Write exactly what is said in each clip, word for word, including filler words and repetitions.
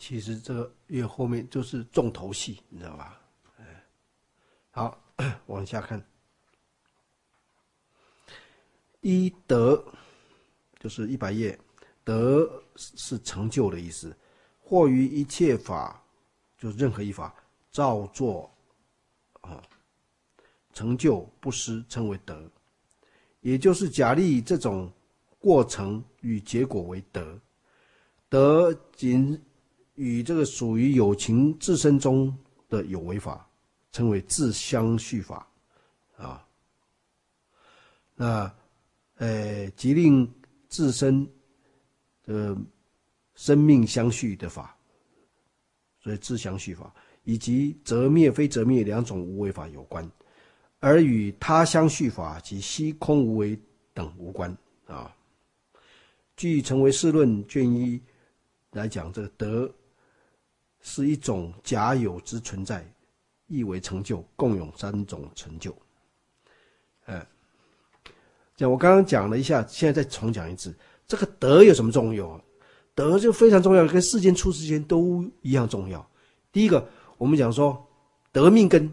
其实这个越后面就是重头戏，你知道吧？好，往下看。一德就是一百页，德是成就的意思。或于一切法，就是任何一法，照做啊，成就不失，称为德。也就是假立这种过程与结果为德。德仅与这个属于有情自身中的有为法，称为自相续法啊。那呃，即令自身的生命相续的法，所以自相续法，以及则灭非则灭两种无为法有关，而与他相续法及虚空无为等无关啊。据《成唯识论》卷一来讲，这个德是一种假有之存在，亦为成就，共有三种成就。呃，讲我刚刚讲了一下，现在再重讲一次，这个德有什么重要？德就非常重要，跟世间出世间都一样重要。第一个，我们讲说德命根，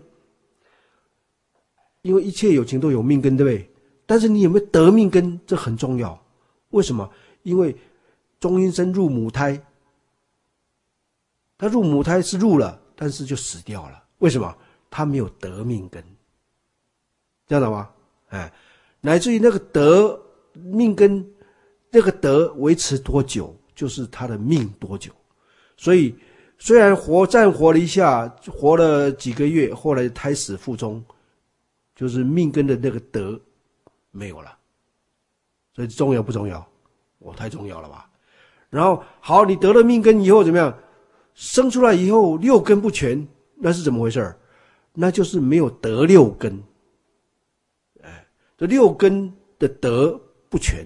因为一切有情都有命根，对不对？但是你有没有德命根，这很重要。为什么？因为中阴身入母胎，他入母胎是入了，但是就死掉了。为什么？他没有德命根，这样懂吗？哎，乃至于那个德命根，那个德维持多久，就是他的命多久。所以虽然活暂活了一下，活了几个月，后来胎死腹中，就是命根的那个德没有了。所以重要不重要？我、哦、太重要了吧。然后好，你得了命根以后怎么样？生出来以后六根不全，那是怎么回事？那就是没有得六根。哎，这六根的德不全，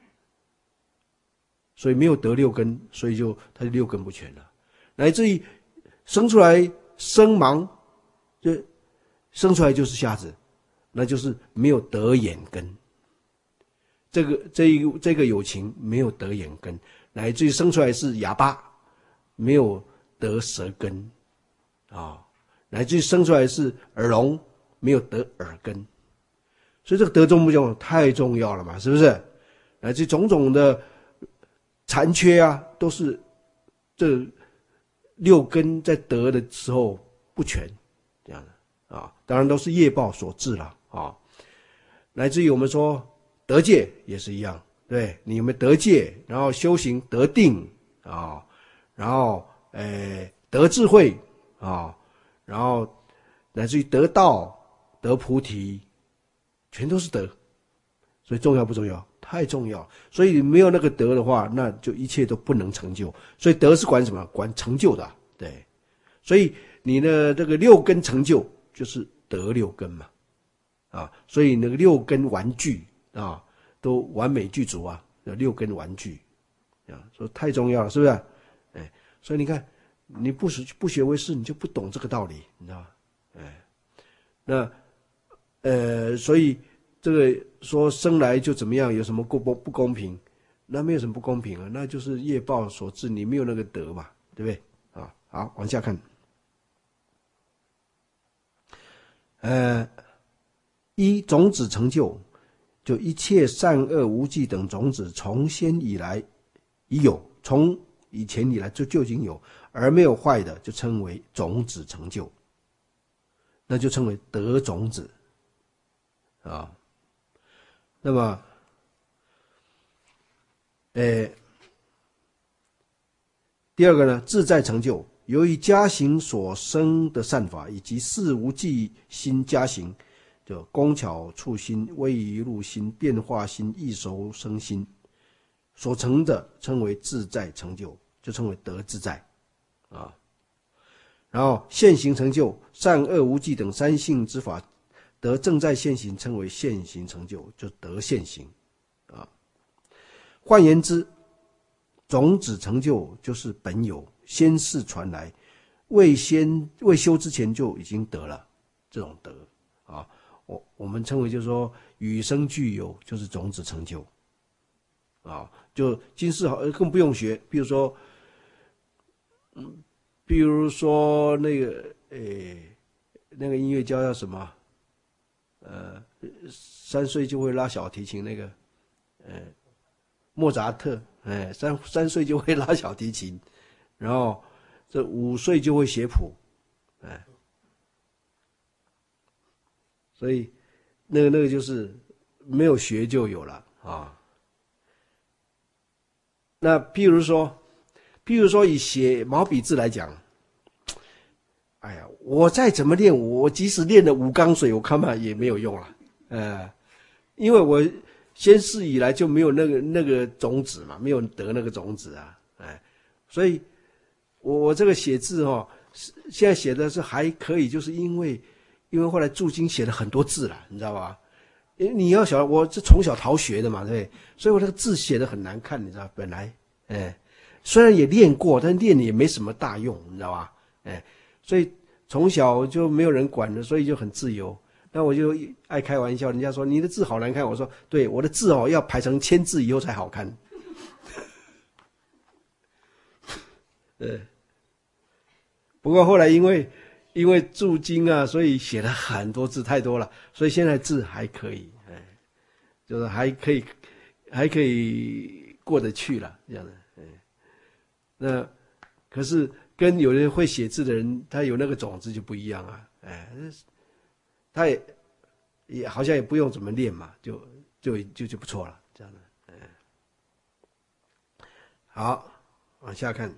所以没有得六根，所以就他就六根不全了。乃至于生出来生盲，就生出来就是瞎子，那就是没有得眼根。这个这一这个有情没有得眼根，乃至于生出来是哑巴，没有得舌根啊、哦，乃至于生出来是耳聋，没有得耳根。所以这个德重不重要？太重要了嘛，是不是？乃至于种种的残缺啊，都是这六根在得的时候不全，这样的啊，当然都是业报所致了啊。乃至于我们说得戒也是一样，对，你有没有得戒，然后修行得定啊，然后呃得智慧啊，然后乃至于得道得菩提，全都是德。所以重要不重要？太重要。所以没有那个德的话，那就一切都不能成就。所以德是管什么？管成就的、啊、对。所以你的这个六根成就就是德六根嘛啊，所以那个六根完具啊，都完美具足啊，六根完具啊，所以太重要了，是不是？哎，所以你看，你不学不学唯识，你就不懂这个道理，你知道吗？哎，那呃，所以这个说生来就怎么样，有什么不不公平？那没有什么不公平啊，那就是业报所致，你没有那个德嘛，对不对？啊，好，往下看。呃，一种子成就，就一切善恶无记等种子，从先以来已有，从以前以来就就已经有，而没有坏的，就称为种子成就，那就称为德种子啊。那么，呃，第二个呢，自在成就，由于加行所生的善法，以及事无记心加行，就工巧处心、位移入心、变化心、易熟生心所成的，称为自在成就，就称为德自在啊。然后现行成就，善恶无记等三性之法得正在现行，称为现行成就，就得现行啊。换言之，种子成就就是本有，先世传来，未先未修之前就已经得了这种德啊。我我们称为就是说与生俱有，就是种子成就啊。就今世好更不用学，比如说比如说那个诶，那个音乐家叫什么？呃，三岁就会拉小提琴那个，呃，莫扎特，哎，三三岁就会拉小提琴，然后这五岁就会写谱，哎，所以那个那个就是没有学就有了啊。那譬如说，譬如说以写毛笔字来讲，哎呀，我再怎么练，我即使练了五缸水，我看嘛也没有用了，呃，因为我先世以来就没有那个那个种子嘛，没有得那个种子啊，哎，所以我我这个写字哦，现在写的是还可以，就是因为因为后来注经写了很多字了，你知道吧？你要晓得，我是从小逃学的嘛，对不对？所以我那个字写的很难看，你知道，本来，哎，虽然也练过，但练也没什么大用，你知道吧？哎，所以从小就没有人管了，所以就很自由。那我就爱开玩笑，人家说你的字好难看，我说对，我的字哦要排成千字以后才好看。呃，不过后来因为因为注经啊，所以写了很多字，太多了，所以现在字还可以，哎，就是还可以还可以过得去了，这样的，哎，那可是跟有人会写字的人，他有那个种子就不一样啊，哎，他也也好像也不用怎么练嘛，就就就就不错了，这样的，哎，好，往下看，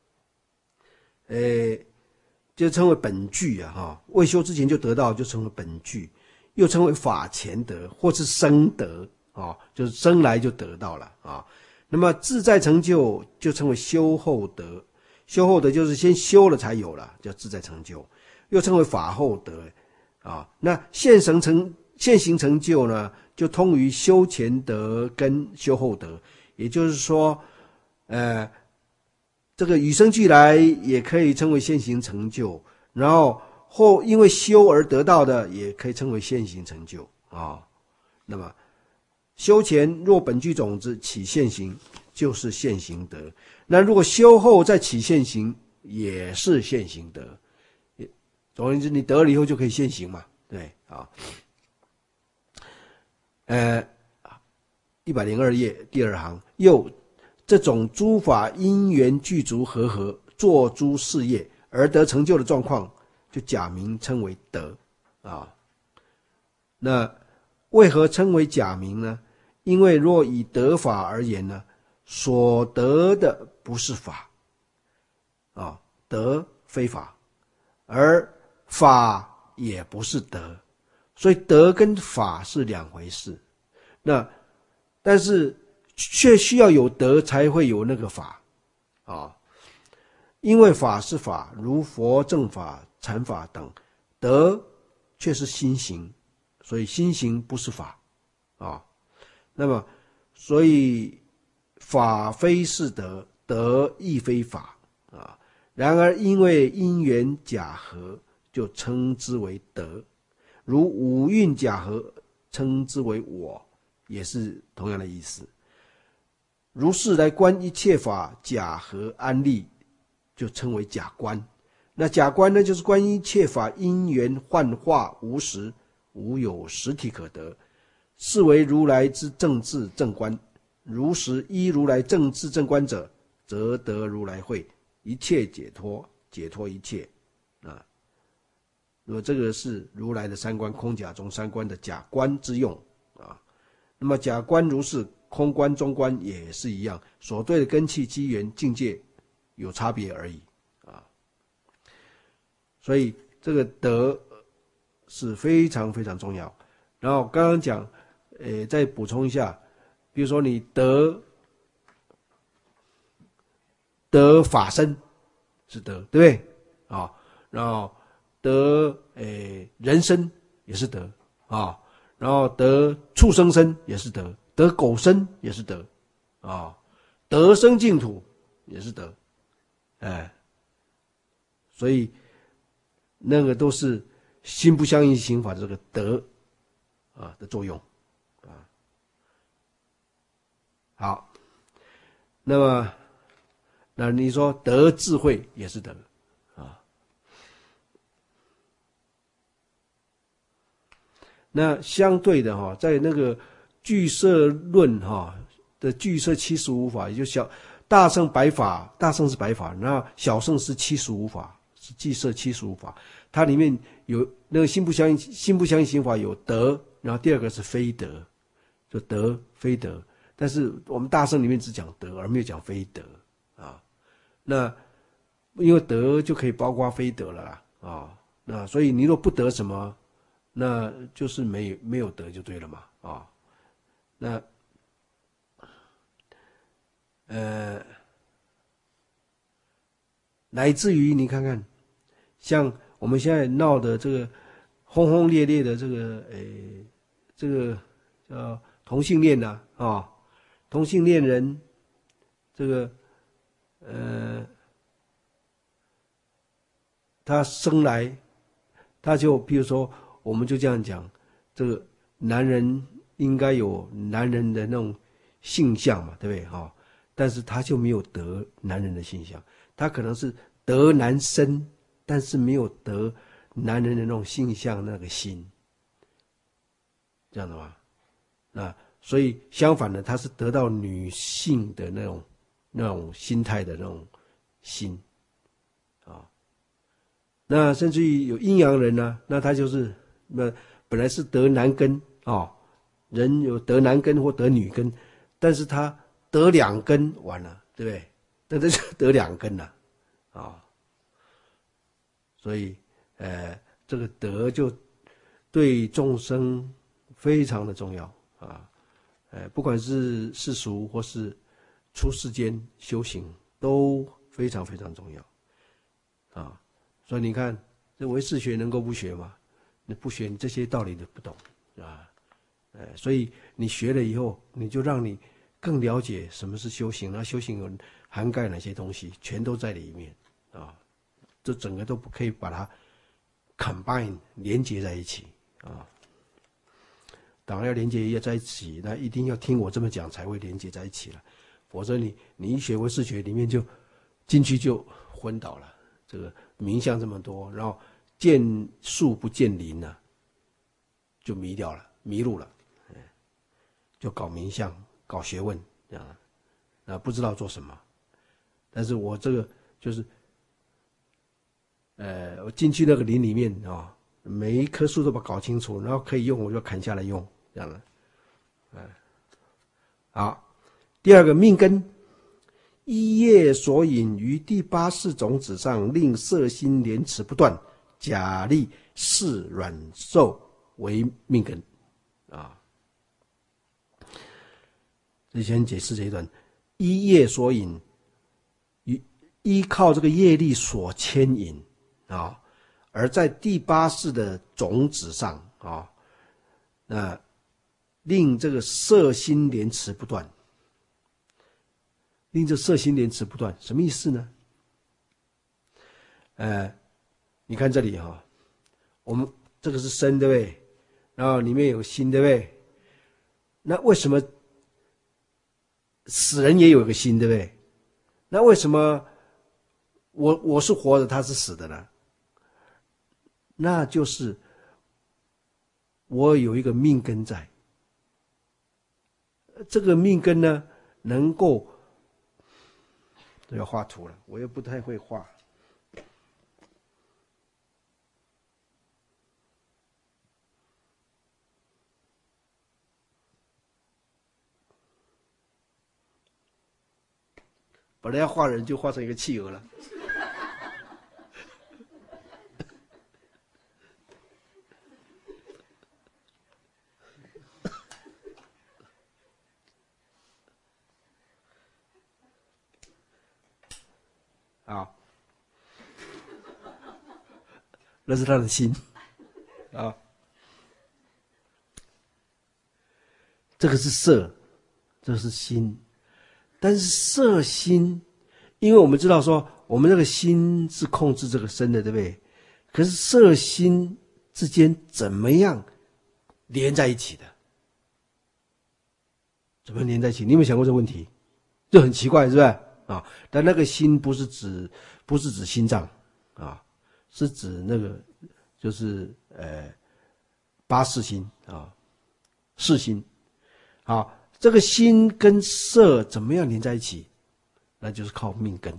诶。就称为本具啊，哈，未修之前就得到，就称为本具，又称为法前得，或是生得啊，就是生来就得到了啊。那么自在成就就称为修后得，修后得就是先修了才有了，叫自在成就，又称为法后得啊。那现成成现行成就呢，就通于修前得跟修后得，也就是说，呃。这个与生俱来也可以称为现行成就，然后后因为修而得到的也可以称为现行成就啊、哦。那么修前若本具种子起现行，就是现行德；那如果修后再起现行，也是现行德。总而言之，你得了以后就可以现行嘛，对啊。呃，一百零二页第二行又。这种诸法因缘具足和合，做诸事业而得成就的状况，就假名称为德啊。那为何称为假名呢？因为若以得法而言呢，所得的不是法啊，德非法，而法也不是德，所以德跟法是两回事。那但是。却需要有德才会有那个法啊，因为法是法，如佛正法、禅法等，德却是心行，所以心行不是法啊。那么，所以法非是德，德亦非法啊。然而，因为因缘假合，就称之为德，如五蕴假合，称之为我，也是同样的意思。如是来观一切法假合安立，就称为假观。那假观呢，就是观一切法因缘幻化无实，无有实体可得，是为如来之正智正观。如实依如来正智正观者，则得如来慧，一切解脱，解脱一切啊。那么这个是如来的三观，空假中三观的假观之用啊。那么假观如是。空观、中观也是一样，所对的根器、机缘、境界有差别而已啊。所以这个德是非常非常重要。然后刚刚讲，呃，再补充一下，比如说你得得法身是德，对不对啊？然后得呃人身也是德啊，然后得畜生身也是德。得狗身也是德啊，得生净土也是德，哎，所以那个都是心不相应行法的这个德啊的作用啊。好，那么那你说得智慧也是德啊。那相对的哈，在那个俱舍论哈的俱舍七十五法，也就小大乘百法，大乘是百法，那小乘是七十五法，是俱舍七十五法。它里面有那个心不相应，心不相应行法有德，然后第二个是非德，就德非德。但是我们大乘里面只讲德，而没有讲非德啊。那因为德就可以包括非德了啦啊。那所以你若不得什么，那就是没有没有得就对了嘛啊。那呃，乃至于你看看，像我们现在闹的这个轰轰烈烈的这个诶，这个叫同性恋呐啊，啊，同性恋人这个呃，他生来他就比如说，我们就这样讲，这个男人应该有男人的那种性相嘛，对不对哈？但是他就没有得男人的性相，他可能是得男身，但是没有得男人的那种性相那个心，这样的吗？那所以相反的，他是得到女性的那种那种心态的那种心啊。那甚至于有阴阳人呢、啊，那他就是那本来是得男根啊、哦，人有得男根或得女根，但是他得两根完了，对不对？那这就得两根了啊、哦。所以，呃，这个德就对众生非常的重要啊。呃，不管是世俗或是出世间修行，都非常非常重要啊。所以你看，这唯识学能够不学吗？你不学，你这些道理都不懂啊。呃，所以你学了以后，你就让你更了解什么是修行，那修行有涵盖哪些东西，全都在里面啊。这整个都不可以把它 combine 连接在一起啊。当然要连接在一起，那一定要听我这么讲才会连接在一起了，否则你你一学唯识学里面就进去就昏倒了。这个名相这么多，然后见树不见林了，就迷掉了，迷路了，就搞名相，搞学问啊，啊不知道做什么。但是我这个就是，呃，我进去那个林里面啊、哦，每一棵树都把它搞清楚，然后可以用我就砍下来用，这样的，嗯，好，第二个命根。一业所引于第八识种子上，令色心连持不断，假立是软受为命根啊。这先解释这一段，一业所引，依靠这个业力所牵引啊，而在第八识的种子上啊，那令这个色心连持不断。令这色心连持不断，什么意思呢？呃，你看这里哈、哦，我们这个是身，对不对？然后里面有心，对不对？那为什么死人也有一个心，对不对？那为什么我我是活的，他是死的呢？那就是我有一个命根在，这个命根呢，能够。都要画图了，我又不太会画。本来要画人，就画成一个企鹅了。好，那是他的心啊，这个是色，这是心，但是色心，因为我们知道说，我们这个心是控制这个身的，对不对？可是色心之间怎么样连在一起的？怎么连在一起？你有没有想过这个问题？就很奇怪，是不是啊。但那个心不是指不是指心脏啊，是指那个就是呃八识心啊，识心。好，这个心跟色怎么样连在一起？那就是靠命根。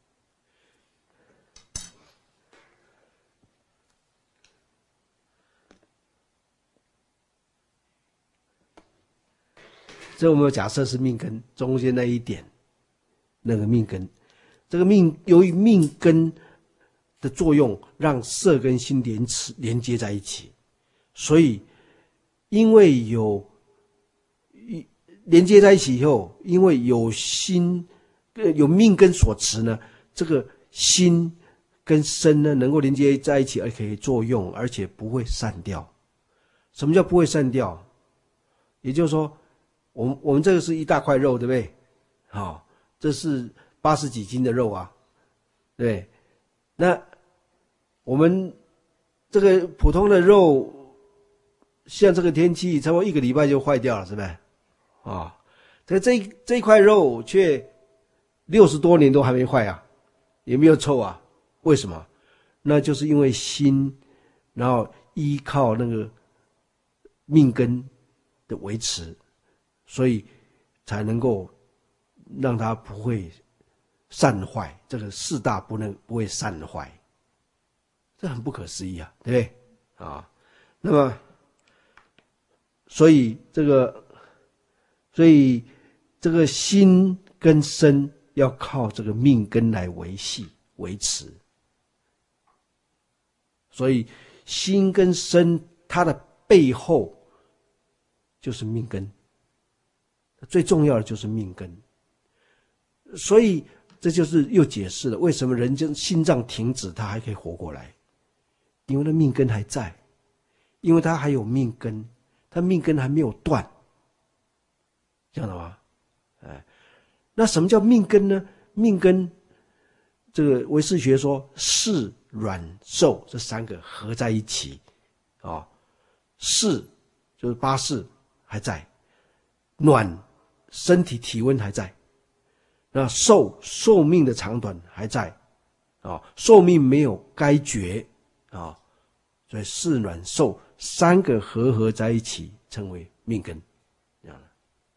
这我们假设是命根中间那一点，那个命根，这个命由于命根的作用，让色跟心连连接在一起，所以因为有连接在一起以后，因为有心有命根所持呢，这个心跟身呢能够连接在一起，而可以作用，而且不会散掉。什么叫不会散掉？也就是说，我们我们这个是一大块肉，对不对？好、哦，这是八十几斤的肉啊，对。那我们这个普通的肉，像这个天气，差不多一个礼拜就坏掉了，是不是？啊、哦，这这这一块肉却六十多年都还没坏啊，也没有臭啊，为什么？那就是因为心，然后依靠那个命根的维持，所以才能够让它不会散坏，这个四大不能不会散坏，这很不可思议啊，对不对啊？那么，所以这个，所以这个心跟身要靠这个命根来维系维持，所以心跟身它的背后就是命根，最重要的就是命根。所以这就是又解释了为什么人间心脏停止他还可以活过来，因为那命根还在，因为他还有命根，他命根还没有断，这样的吗？哎，那什么叫命根呢？命根这个唯识学说识软受这三个合在一起啊、哦，识就是八识还在，暖身体体温还在，那寿寿命的长短还在啊、哦，寿命没有该绝啊、哦，所以识暖寿三个合合在一起称为命根。这样，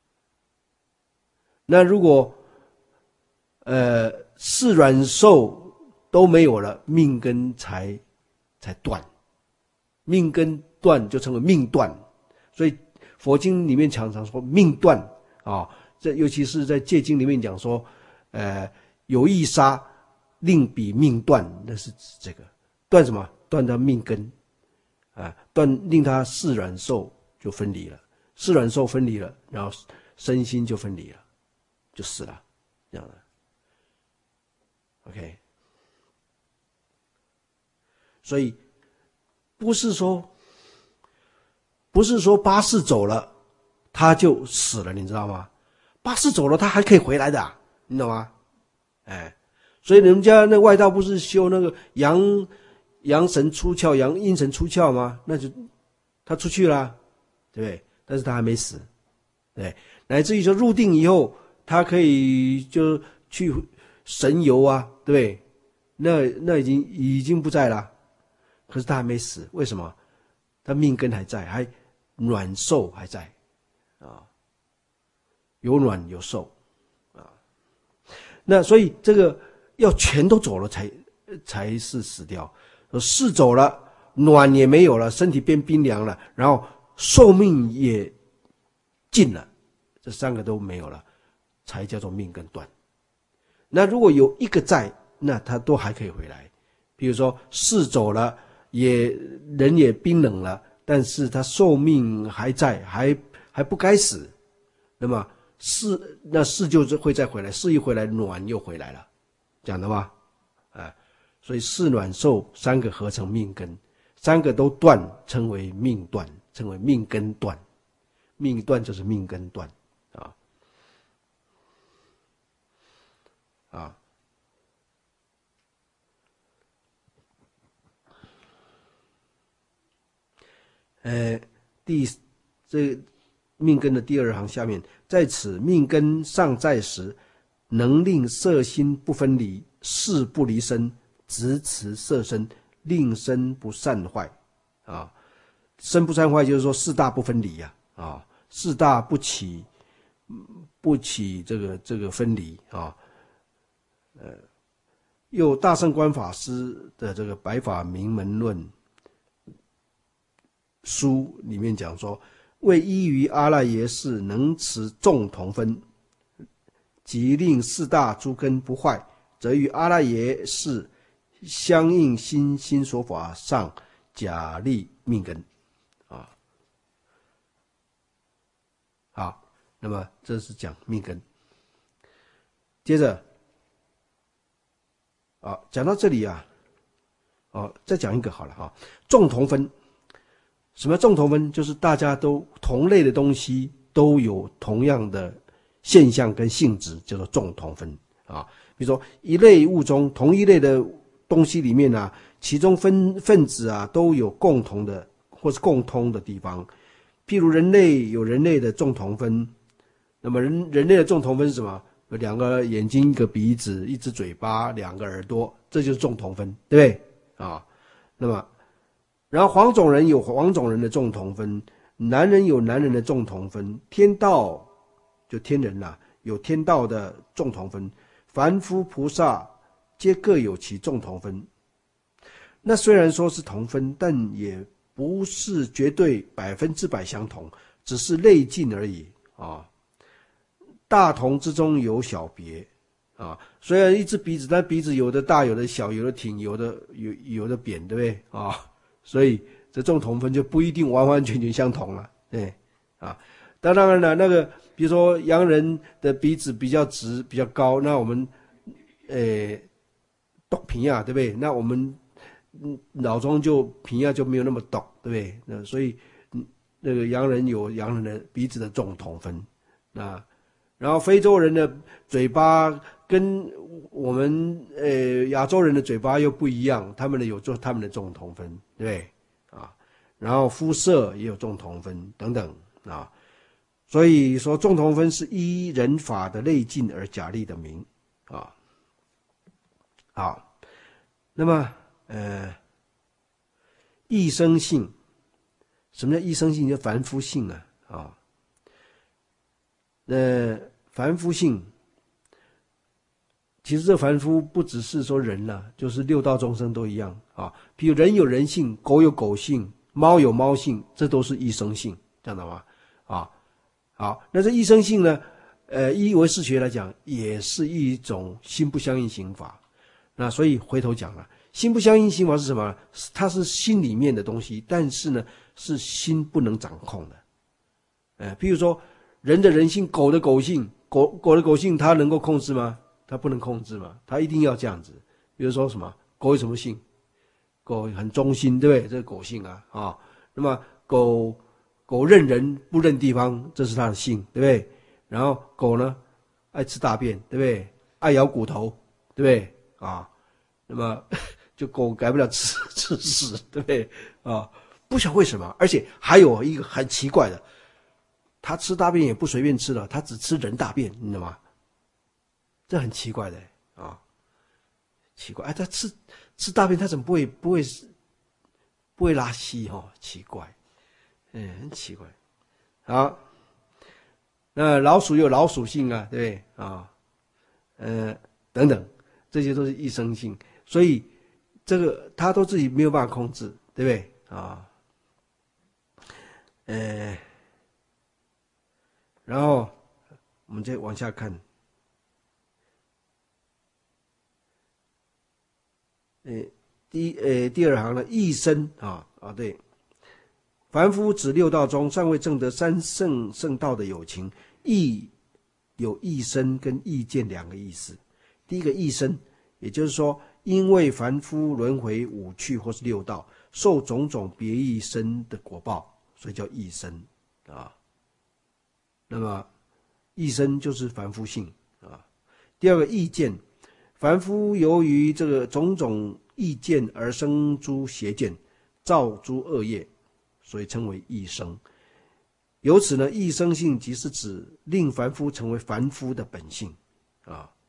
那如果呃识软寿都没有了，命根才才断，命根断就成为命断。所以佛经里面常常说命断啊、哦，这尤其是在戒经里面讲说，呃，有意杀令彼命断，那是指这个断什么？断他命根啊，断令他识软受就分离了，识软受分离了，然后身心就分离了，就死了，这样的。OK， 所以不是说不是说八识走了他就死了，你知道吗？八识走了他还可以回来的、啊，你懂吗？哎，所以人家那外道不是修那个阳阳神出窍，阳阴神出窍吗？那就他出去了，对不对？但是他还没死，对，乃至于说入定以后，他可以就去神游啊，对不对？那那已经已经不在了，可是他还没死，为什么？他命根还在，还暖受还在啊，有暖有受啊。那所以这个要全都走了才才是死掉，世走了，暖也没有了，身体变冰凉了，然后寿命也尽了，这三个都没有了，才叫做命根断。那如果有一个在，那他都还可以回来。比如说世走了，也人也冰冷了，但是他寿命还在，还还不该死，那么世那世就是会再回来，世一回来，暖又回来了，讲的吧？啊，所以世暖寿三个合成命根，三个都断，称为命断，称为命根断。命断就是命根断啊啊。呃，第这命根的第二行下面，在此命根尚在时， 能令色心不分离，事不离身，直持色身，令身不散坏啊。身不散坏就是说四大不分离呀、啊，啊，四大不起不起这个这个分离啊。呃，有大圣观法师的这个《白法明门论》书里面讲说，为依于阿赖耶识能持众同分，即令四大诸根不坏，则于阿赖耶识相应心心所法上假立命根啊。好，那么这是讲命根。接着啊，讲到这里啊，哦，再讲一个好了哈，众同分。什么众同分？就是大家都同类的东西都有同样的现象跟性质，叫做众同分啊。比如说一类物中同一类的东西里面啊，其中分分子啊都有共同的或是共通的地方。譬如人类有人类的众同分，那么人人类的众同分是什么？有两个眼睛、一个鼻子、一只嘴巴、两个耳朵，这就是众同分，对不对啊？那么。然后黄种人有黄种人的众同分，男人有男人的众同分，天道就天人啦、啊，有天道的众同分，凡夫菩萨皆各有其众同分。那虽然说是同分，但也不是绝对百分之百相同，只是类近而已啊。大同之中有小别啊，虽然一只鼻子，但鼻子有的大，有的小，有的挺，有的有有的扁，对不对啊？所以这众同分就不一定完完全全相同了，对啊。当然了，那个比如说洋人的鼻子比较直、比较高，那我们呃陡平啊，对不对？那我们脑中就平啊就没有那么陡，对不对？那所以那个洋人有洋人的鼻子的众同分啊，然后非洲人的嘴巴跟我们呃亚洲人的嘴巴又不一样，他们的有做他们的众同分，对不对啊？然后肤色也有众同分等等啊，所以说众同分是依人法的类近而假立的名啊。好，那么呃异生性，什么叫异生性？就凡夫性啊啊。呃，凡夫性。其实这凡夫不只是说人啦、啊，就是六道众生都一样啊。比如人有人性，狗有狗性，猫有猫性，这都是异生性，这样的吗？啊，好，那这异生性呢？呃，依唯识学来讲，也是一种心不相应行法。那所以回头讲了，心不相应行法是什么？它是心里面的东西，但是呢，是心不能掌控的。呃，譬如说人的人性，狗的狗性，狗狗的狗性，它能够控制吗？它不能控制嘛，它一定要这样子。比如说什么狗有什么性？狗很忠心，对不对？这是狗性啊啊、哦。那么狗狗认人不认地方，这是它的性，对不对？然后狗呢，爱吃大便，对不对？爱咬骨头，对不对啊？那么就狗改不了吃吃屎，对不对啊？不晓得为什么，而且还有一个很奇怪的，它吃大便也不随便吃了，它只吃人大便，你知道吗？这很奇怪的啊，奇怪！哎，他吃吃大便，他怎么不会不会不会拉稀哦？奇怪，嗯，很奇怪。好，那老鼠有老鼠性啊，对不对啊？呃，等等，这些都是异生性，所以这个他都自己没有办法控制，对不对啊？呃，然后我们再往下看。呃，第呃第二行呢，异生啊啊对，凡夫指六道中尚未证得三圣圣道的有情，异有异生跟异见两个意思。第一个异生，也就是说，因为凡夫轮回五趣或是六道，受种种别异生的果报，所以叫异生啊。那么异生就是凡夫性啊。第二个异见。凡夫由于这个种种意见而生诸邪见，造诸恶业，所以称为异生。由此呢，异生性即是指令凡夫成为凡夫的本性啊。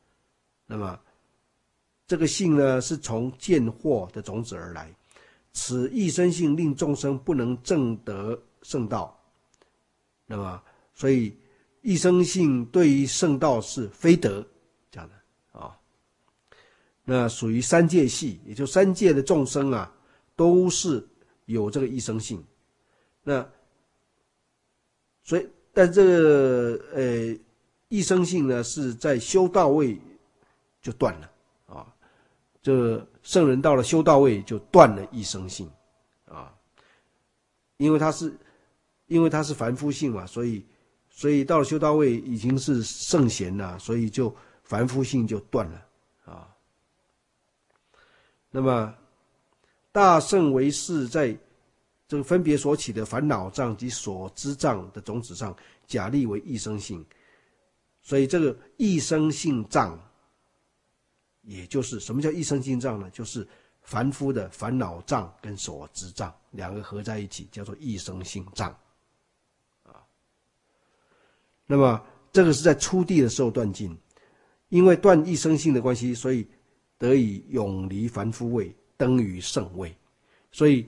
那么这个性呢，是从见惑的种子而来，此一生性令众生不能证得圣道。那么，所以一生性对于圣道是非德这样的啊、哦。那属于三界系，也就三界的众生啊，都是有这个一生性。那所以，但这个呃一生性呢，是在修道位就断了啊。这圣人到了修道位就断了一生性啊，因为他是因为他是凡夫性嘛，所以所以到了修道位已经是圣贤了，所以就凡夫性就断了啊。那么大圣为是在这个分别所起的烦恼障及所知障的种子上，假立为一生性，所以这个一生性障，也就是什么叫一生性障呢？就是凡夫的烦恼障跟所知障两个合在一起，叫做一生性障啊。那么这个是在初地的时候断尽，因为断一生性的关系，所以得以永离凡夫位，登于圣位。所以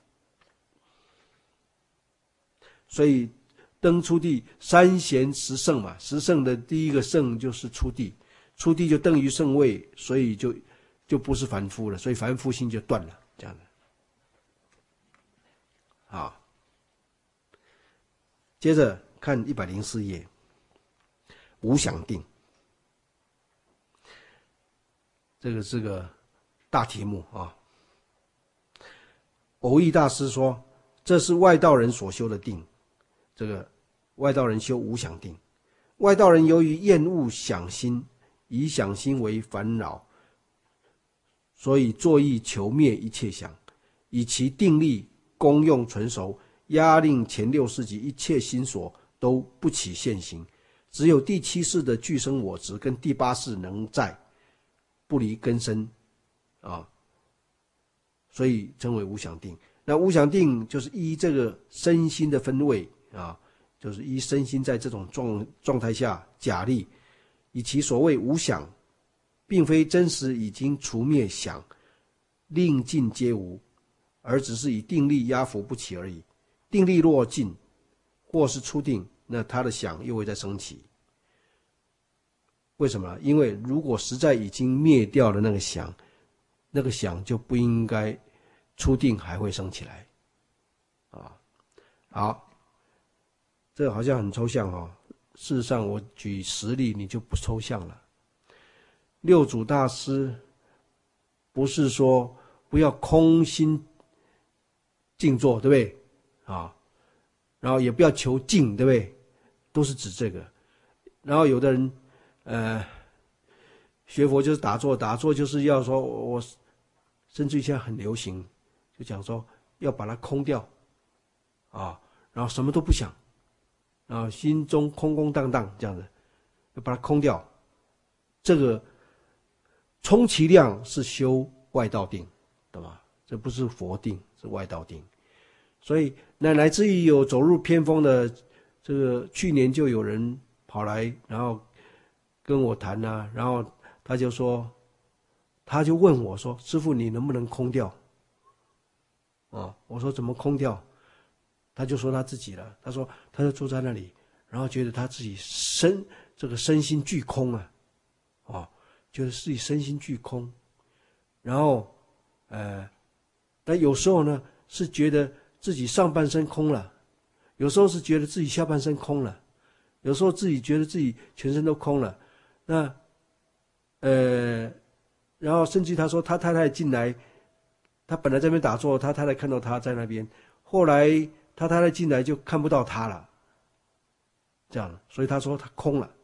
所以登初地，三贤十圣嘛，十圣的第一个圣就是初地，初地就登于圣位，所以就就不是凡夫了，所以凡夫性就断了，这样的。好，接着看一百零四页，无想定，这个是个大题目啊。偶益大师说，这是外道人所修的定。这个外道人修无想定，外道人由于厌恶想心，以想心为烦恼，所以作意求灭一切想，以其定力功用纯熟，压令前六世及一切心所都不起现行，只有第七世的具生我执跟第八世能在，不离根身啊，所以称为无想定。那无想定就是依这个身心的分位啊，就是依身心在这种状状态下假立，以其所谓无想，并非真实已经除灭想，令尽皆无，而只是以定力压伏不起而已。定力若尽，或是初定，那他的想又会再升起。为什么？因为如果实在已经灭掉了那个想，那个想就不应该初定还会升起来啊。好，这个好像很抽象哦。事实上，我举实例，你就不抽象了。六祖大师不是说不要空心静坐，对不对啊？然后也不要求静，对不对？都是指这个。然后有的人，呃，学佛就是打坐，打坐就是要说我，甚至于现在很流行，就讲说要把它空掉啊，然后什么都不想，然后心中空空荡荡这样子，要把它空掉。这个充其量是修外道定，懂吗？这不是佛定，是外道定。所以那乃至于有走入偏锋的，这个去年就有人跑来，然后跟我谈啊，然后他就说，他就问我说：“师父，你能不能空掉？”哦，我说怎么空掉？他就说他自己了。他说他就坐在那里，然后觉得他自己身这个身心俱空啊，哦，觉得自己身心俱空，然后呃，但有时候呢是觉得自己上半身空了，有时候是觉得自己下半身空了，有时候自己觉得自己全身都空了。那呃，然后甚至他说他太太进来，他本来在那边打坐，他太太看到他在那边，后来他太太进来就看不到他了，这样，所以他说他空了。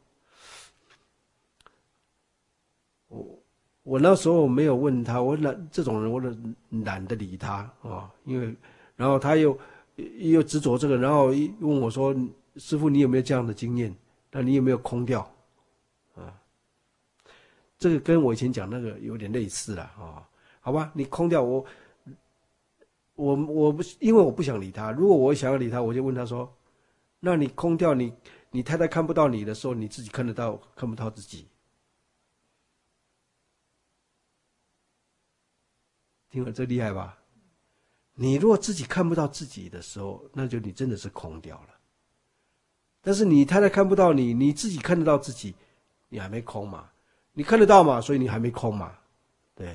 我我那时候没有问他，我懒这种人我懒得理他啊、哦，因为然后他又又执着这个，然后问我说：“师父，你有没有这样的经验？那你有没有空掉？”啊，这个跟我以前讲那个有点类似了啊、哦。好吧，你空掉我，我我不因为我不想理他。如果我想要理他，我就问他说：“那你空掉你，你太太看不到你的时候，你自己看得到看不到自己？” 听了这厉害吧？你如果自己看不到自己的时候，那就你真的是空掉了。但是你太太看不到你，你自己看得到自己，你还没空嘛？你看得到嘛？所以你还没空嘛？对，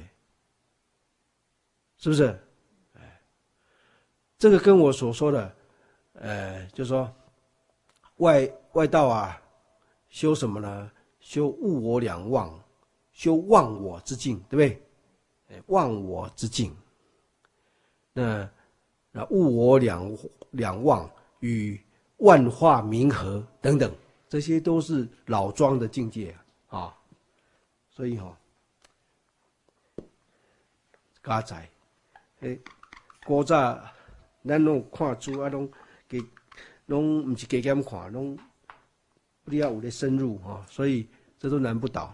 是不是？哎，这个跟我所说的，呃，就是说外外道啊，修什么呢？修物我两忘，修忘我之境，对不对？忘我之境，那那物我两两忘与万化冥合等等，这些都是老庄的境界啊。啊所以哈、哦，家在诶，古早咱拢看书啊，拢给拢唔是加减看，拢你要有咧深入哈、哦，所以这都难不倒。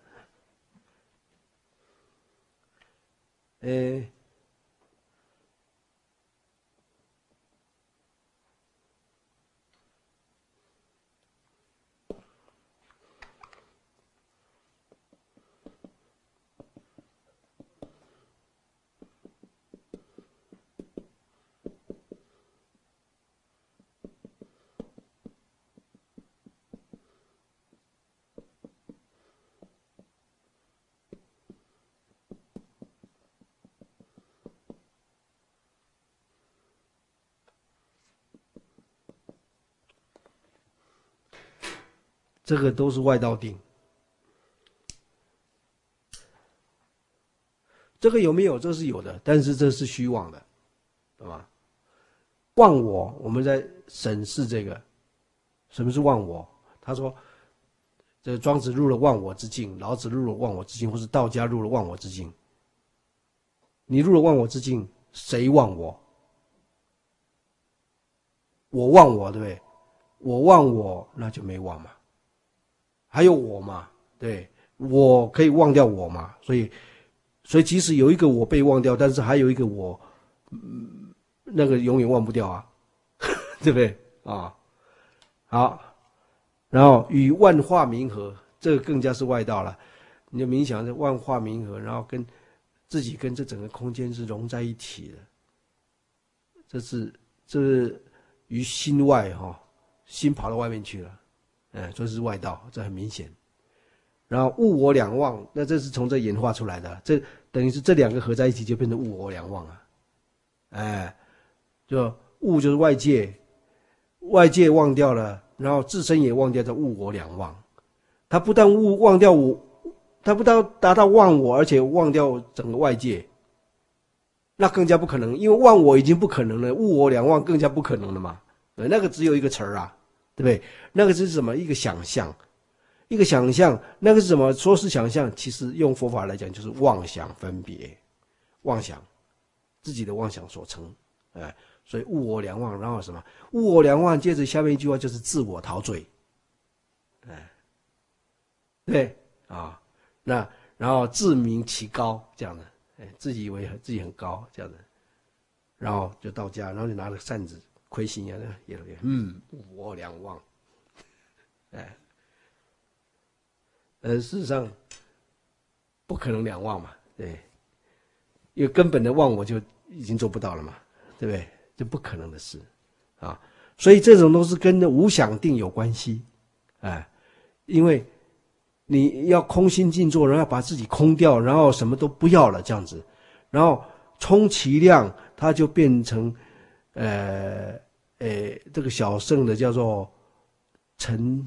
诶。这个都是外道定，这个有没有？这是有的，但是这是虚妄的，懂吗？忘我，我们在审视这个，什么是忘我？他说，这庄子入了忘我之境，老子入了忘我之境，或是道家入了忘我之境。你入了忘我之境，谁忘我？我忘我，对不对？我忘我，那就没忘嘛。还有我嘛，对，我可以忘掉我嘛，所以，所以即使有一个我被忘掉，但是还有一个我，嗯、那个永远忘不掉啊，对不对啊？好，然后与万化冥合，这个更加是外道了。你就冥想这万化冥合，然后跟自己跟这整个空间是融在一起的，这是这是于心外哈、哦，心跑到外面去了。哎，这是外道，这很明显。然后物我两忘，那这是从这演化出来的，这等于是这两个合在一起就变成物我两忘啊。哎，就物就是外界，外界忘掉了，然后自身也忘掉，叫物我两忘。他不但物忘掉我，他不但达到忘我，而且忘掉整个外界，那更加不可能，因为忘我已经不可能了，物我两忘更加不可能了嘛。那个只有一个词儿啊。对不对？那个是什么？一个想象，一个想象，那个是什么？说是想象，其实用佛法来讲就是妄想分别，妄想自己的妄想所成，哎，所以物我两忘，然后什么？物我两忘，接着下面一句话就是自我陶醉，哎，对啊，那然后自鸣其高这样的，哎，自己以为自己很高这样的，然后就到家，然后就拿了扇子。亏心呀，也也嗯，物我两忘，哎，呃，事实上不可能两忘嘛，对，因为根本的忘我就已经做不到了嘛，对不对？这不可能的事啊，所以这种都是跟无想定有关系，哎，因为你要空心静坐，然后把自己空掉，然后什么都不要了这样子，然后充其量它就变成呃。诶，这个小圣的叫做成，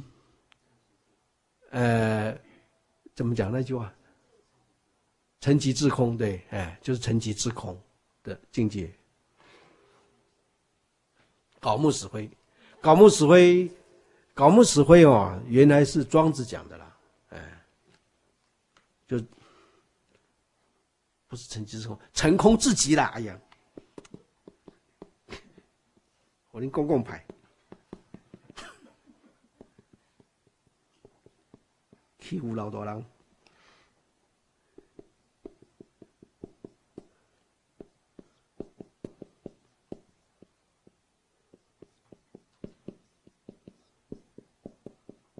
呃，怎么讲那句话？成寂自空，对，哎，就是成寂自空的境界。槁木死灰，槁木死灰，槁木死灰哦，原来是庄子讲的啦，哎，就不是成寂自空，成空至极啦，哎呀，我连公共牌。欺负老大人，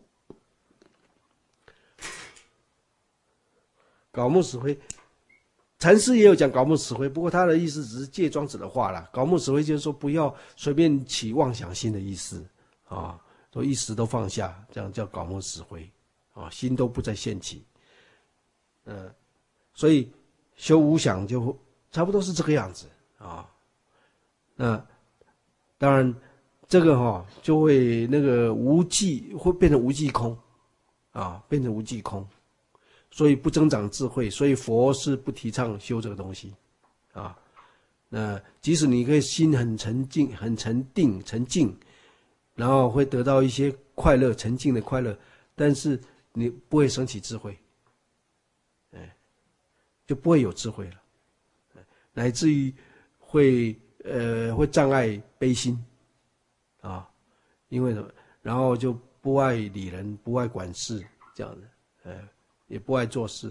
槁木死灰， 禅师也有讲槁木死灰，不过他的意思只是借庄子的话啦。槁木死灰就是说不要随便起妄想心的意思啊，说一时都放下，这样叫槁木死灰啊，心都不再现起。嗯、呃，所以修无想就差不多是这个样子啊。那当然这个哈、哦、就会那个无记会变成无记空啊，变成无记空。所以不增长智慧，所以佛是不提倡修这个东西，啊，那即使你可以心很沉静、很沉定、沉静，然后会得到一些快乐、沉静的快乐，但是你不会升起智慧，哎，就不会有智慧了，乃至于会呃会障碍悲心，啊，因为什么？然后就不爱理人，不爱管事，这样的，呃。也不爱做事，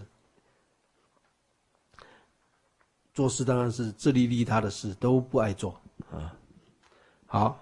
做事当然是自利利他的事，都不爱做啊。好，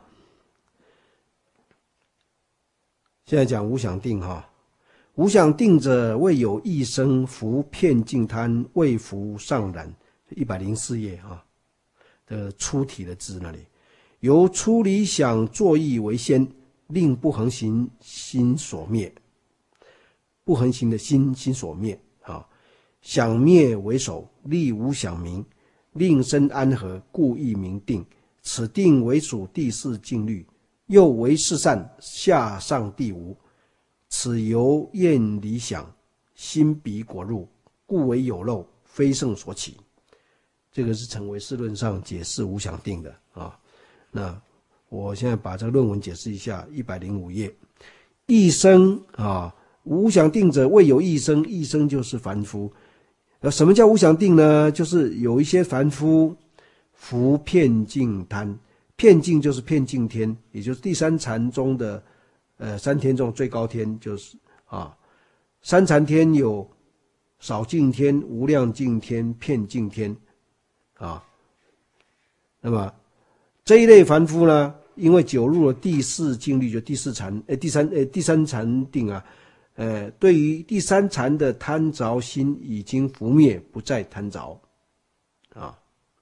现在讲无想定哈，无想定者，未有一生福遍净贪，未福上染，一百零四页啊，这个出体的字那里，由出离想作意为先，令不恒行心所灭。不恒行的心心所灭啊，想灭为首，立无想名，令身安和，故意名定。此定为属第四静虑，又为四善，下上第五。此由厌离想，心彼果入，故为有漏，非圣所起。这个是成为释论上解释无想定的啊。那我现在把这个论文解释一下，一百零五页，一生啊。无想定者，未有一生，一生就是凡夫。呃，什么叫无想定呢？就是有一些凡夫福遍净贪，遍净就是遍净天，也就是第三禅中的呃三天中最高天，就是啊，三禅天有少净天、无量净天、遍净天啊。那么这一类凡夫呢，因为久入了第四静虑，就第四禅，呃，第三呃第三禅定啊。呃，对于第三禅的贪着心已经拂灭，不再贪着，啊。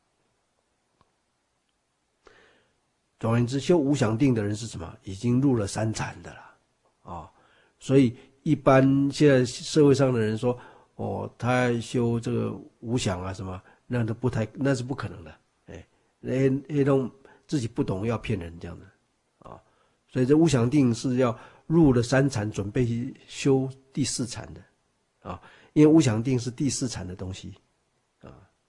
总而言之，修无想定的人是什么？已经入了三禅的了，啊。所以一般现在社会上的人说，哦，他修这个无想啊什么，那都不太，那是不可能的，哎，那那种自己不懂要骗人这样的，啊。所以这无想定是要入了三禅，准备修第四禅的，啊，因为无想定是第四禅的东西，啊。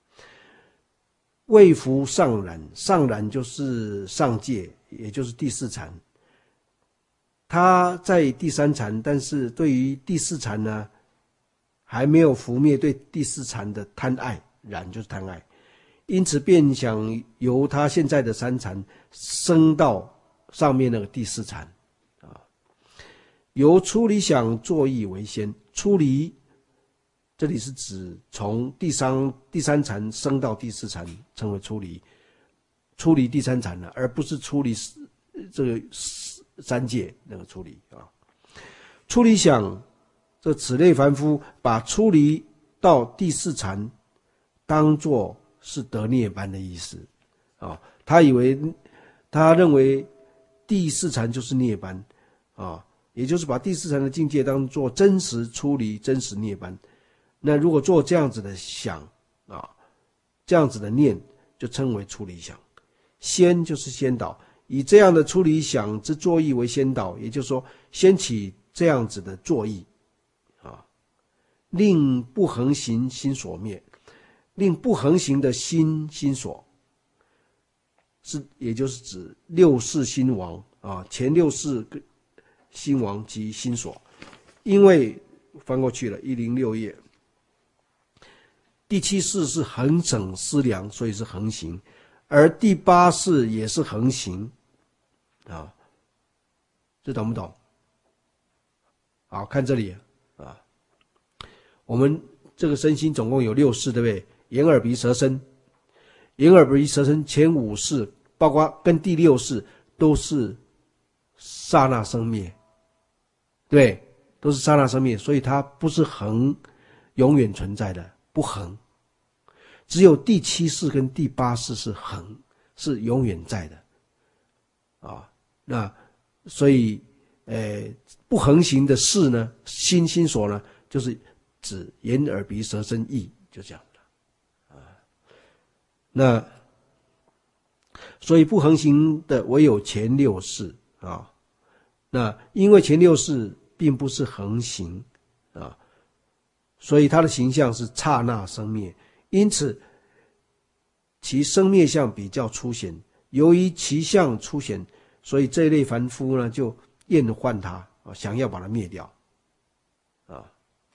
未福上染，上染就是上界，也就是第四禅。他在第三禅，但是对于第四禅呢，还没有拂灭对第四禅的贪爱，染就是贪爱，因此便想由他现在的三禅升到上面那个第四禅。由出离想作意为先，出离这里是指从第三第三禅升到第四禅，称为出离，出离第三禅了，而不是出离这个三界那个出离啊。出离想，这此类凡夫把出离到第四禅当作是得涅槃的意思啊，他以为他认为第四禅就是涅槃啊。也就是把第四禅的境界当作真实出离、真实涅槃。那如果做这样子的想啊，这样子的念，就称为出离想。先就是先导，以这样的出离想之作意为先导，也就是说，先起这样子的作意啊，令不恒行心所灭，令不恒行的心心所，是也就是指六世心王啊，前六世心王及心所，因为翻过去了一零六页，第七世是恒整思量，所以是恒行，而第八世也是恒行啊，这懂不懂？好，看这里啊，我们这个身心总共有六世，对不对？眼耳鼻舌身，眼耳鼻舌身前五世，包括跟第六世都是刹那生灭。对，都是刹那生灭，所以它不是恒，永远存在的，不恒。 只有第七世跟第八世是恒，是永远在的啊。那所以呃不恒行的事呢，心心所呢，就是指眼耳鼻舌身意，就这样的啊。那所以不恒行的唯有前六世啊。那因为前六世并不是恒行啊，所以它的形象是刹那生灭，因此其生灭相比较粗显。由于其相粗显，所以这一类凡夫呢就厌患它啊，想要把它灭掉啊。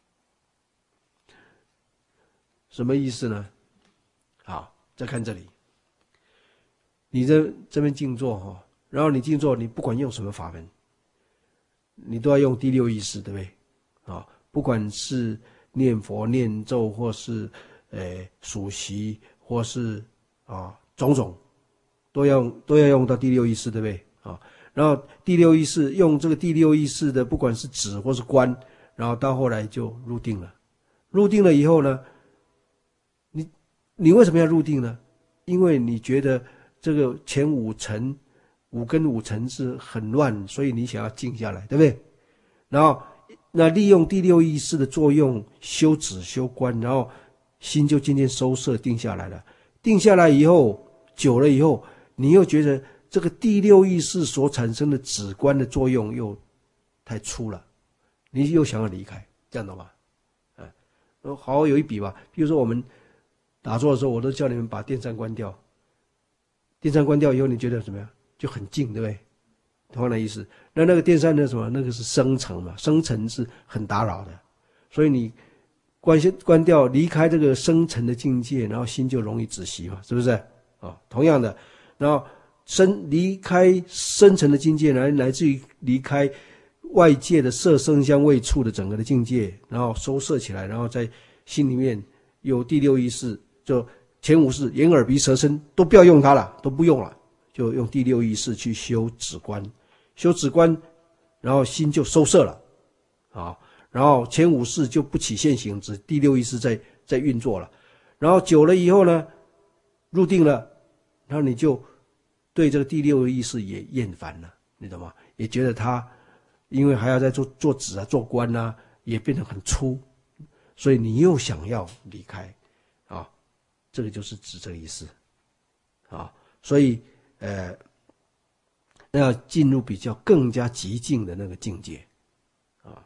什么意思呢？好，再看这里，你这这边静坐哈，然后你静坐，你不管用什么法门，你都要用第六意识，对不对？啊，不管是念佛、念咒，或是呃数息，或是啊种种，都要都要用到第六意识，对不对？啊，然后第六意识用这个第六意识的，不管是止或是观，然后到后来就入定了。入定了以后呢，你你为什么要入定呢？因为你觉得这个前五尘。五根五尘是很乱，所以你想要静下来，对不对？然后那利用第六意识的作用修止修观，然后心就渐渐收摄定下来了。定下来以后，久了以后，你又觉得这个第六意识所产生的止观的作用又太粗了，你又想要离开，这样懂吗？啊，好好有一比吧。比如说我们打坐的时候，我都叫你们把电扇关掉，电扇关掉以后，你觉得怎么样？就很静，对不对？同样的意思。那那个电扇呢？什么？那个是生成嘛，生成是很打扰的，所以你关关掉，离开这个生成的境界，然后心就容易止息嘛，是不是？啊、哦，同样的，然后生离开生成的境界，来来自于离开外界的色声香味触的整个的境界，然后收摄起来，然后在心里面有第六意识，就前五识眼耳鼻舌身都不要用它了，都不用了。就用第六意识去修止观，修止观，然后心就收摄了，啊，然后前五识就不起现行，只第六意识在在运作了，然后久了以后呢，入定了，然后你就对这个第六意识也厌烦了，你懂吗？也觉得它因为还要再做做止啊、做观啊，也变得很粗，所以你又想要离开，啊，这个就是指这个意思，啊，所以。呃，要进入比较更加极静的那个境界，啊，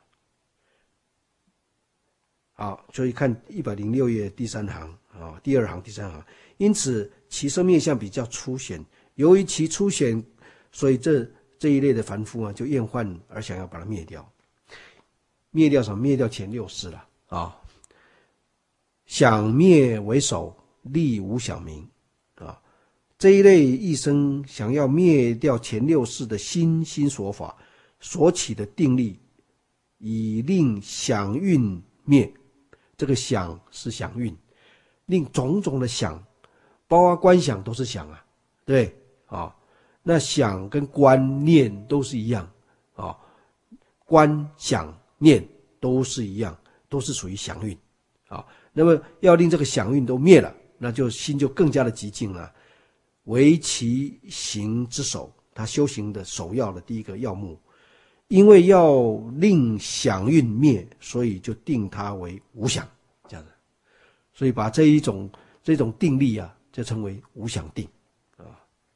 好，所以看一百零六页第三行啊，第二行第三行，因此其生灭相比较粗显，由于其粗显，所以这这一类的凡夫啊，就厌患而想要把它灭掉，灭掉什么？灭掉前六识了啊，想灭为首，立无想名。这一类一生想要灭掉前六识的心心所法所起的定力，以令想运灭。这个想是想运，令种种的想，包括观想都是想啊，对啊、哦，那想跟观念都是一样啊、哦，观想念都是一样，都是属于想运啊、哦。那么要令这个想运都灭了，那就心就更加的极静了。为其行之首，他修行的首要的第一个要目，因为要令想运灭，所以就定它为无想，这样子，所以把这一种这种定力啊，就称为无想定啊，